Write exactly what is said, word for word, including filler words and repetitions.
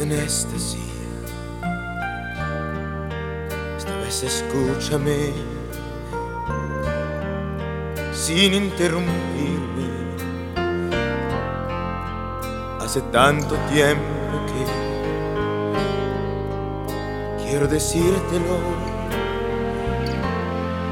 anestesia. Esta vez escúchame sin interrumpirme. Hace tanto tiempo que quiero decírtelo.